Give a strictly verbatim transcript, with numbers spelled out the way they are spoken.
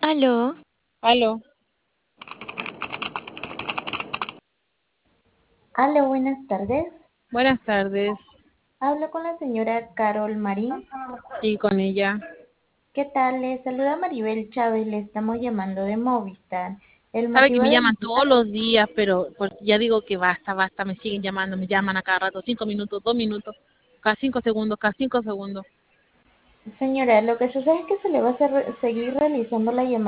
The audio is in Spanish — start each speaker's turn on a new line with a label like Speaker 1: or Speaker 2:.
Speaker 1: Aló,
Speaker 2: Aló,
Speaker 3: Aló, buenas tardes.
Speaker 2: buenas tardes.
Speaker 3: Hablo con la señora Carol Marín.
Speaker 2: Sí, con ella.
Speaker 3: ¿Qué tal? Le saluda Maribel Chávez. Le estamos llamando de Movistar. El
Speaker 2: Sabe que
Speaker 3: motivo
Speaker 2: me
Speaker 3: de mi
Speaker 2: llaman todos los días, pero pues, ya digo que basta, basta, me siguen llamando, me llaman a cada rato, cinco minutos, dos minutos, cada cinco segundos, cada cinco segundos.
Speaker 3: señora, lo que sucede es que se le va a hacer- seguir realizando la llamada